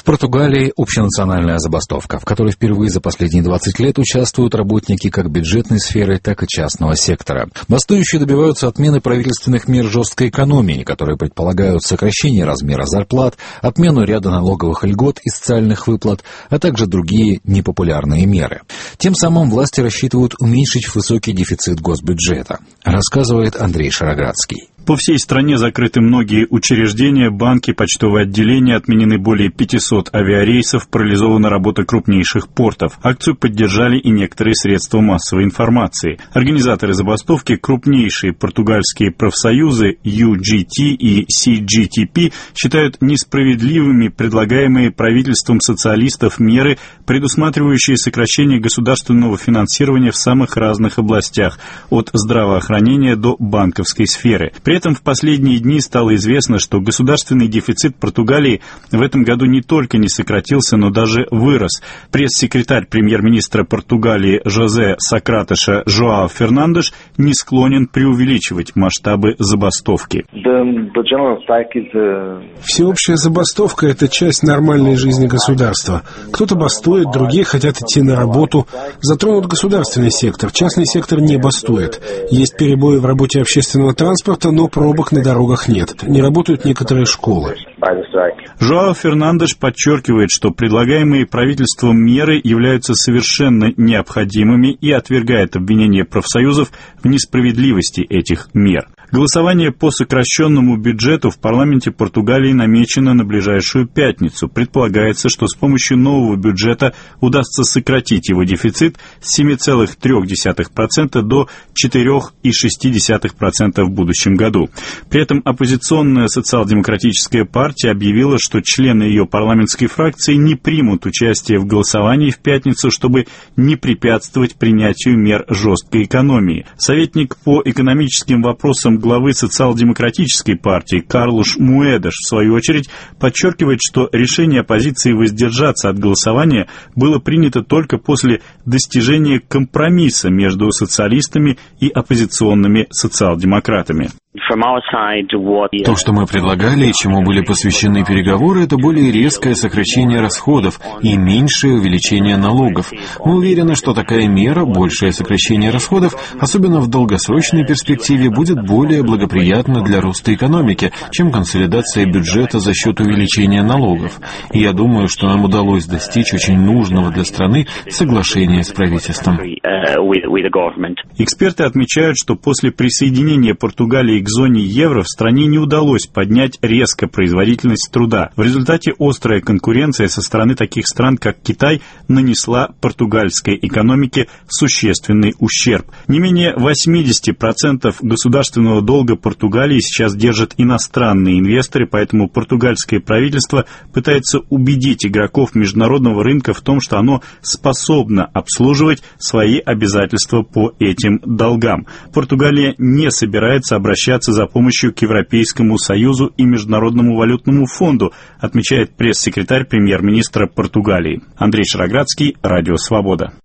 Португалии общенациональная забастовка, в которой впервые за последние 20 лет участвуют работники как бюджетной сферы, так и частного сектора. Бастующие добиваются отмены правительственных мер жесткой экономии, которые предполагают сокращение размера зарплат, отмену ряда налоговых льгот и социальных выплат, а также другие непопулярные меры. Тем самым власти рассчитывают уменьшить высокий дефицит госбюджета, рассказывает Андрей Шароградский. По всей стране закрыты многие учреждения, банки, почтовые отделения, отменены более 500 авиарейсов, парализована работа крупнейших портов. Акцию поддержали и некоторые средства массовой информации. Организаторы забастовки, крупнейшие португальские профсоюзы UGT и CGTP, считают несправедливыми предлагаемые правительством социалистов меры, предусматривающие сокращение государственного финансирования в самых разных областях, от здравоохранения до банковской сферы. При этом в последние дни стало известно, что государственный дефицит Португалии в этом году не только не сократился, но даже вырос. Пресс-секретарь премьер-министра Португалии Жозе Сократеша Жоао Фернандеш не склонен преувеличивать масштабы забастовки. Всеобщая забастовка – это часть нормальной жизни государства. Кто-то бастует, другие хотят идти на работу. Затронут государственный сектор, частный сектор не бастует. Есть перебои в работе общественного транспорта, но пробок на дорогах нет. Не работают некоторые школы. Жоао Фернандеш подчеркивает, что предлагаемые правительством меры являются совершенно необходимыми и отвергает обвинения профсоюзов в несправедливости этих мер. Голосование по сокращенному бюджету в парламенте Португалии намечено на ближайшую пятницу. Предполагается, что с помощью нового бюджета удастся сократить его дефицит с 7,3% до 4,6% в будущем году. При этом оппозиционная социал-демократическая партия объявила, что члены ее парламентской фракции не примут участие в голосовании в пятницу, чтобы не препятствовать принятию мер жесткой экономии. Советник по экономическим вопросам главы социал-демократической партии Карлош Муэдаш, в свою очередь, подчеркивает, что решение оппозиции воздержаться от голосования было принято только после достижения компромисса между социалистами и оппозиционными социал-демократами. То, что мы предлагали и чему были посвящены переговоры, это более резкое сокращение расходов и меньшее увеличение налогов. Мы уверены, что такая мера, большее сокращение расходов, особенно в долгосрочной перспективе, будет более благоприятна для роста экономики, чем консолидация бюджета за счет увеличения налогов. И я думаю, что нам удалось достичь очень нужного для страны соглашения с правительством. Эксперты отмечают, что после присоединения Португалии к зоне евро в стране не удалось поднять резко производительность труда. В результате острая конкуренция со стороны таких стран, как Китай, нанесла португальской экономике существенный ущерб. Не менее 80% государственного долга Португалии сейчас держат иностранные инвесторы, поэтому португальское правительство пытается убедить игроков международного рынка в том, что оно способно обслуживать свои обязательства по этим долгам. Португалия не собирается обращаться за помощью к Европейскому Союзу и Международному валютному фонду, отмечает пресс-секретарь премьер-министра Португалии. Андрей Шароградский, Радио Свобода.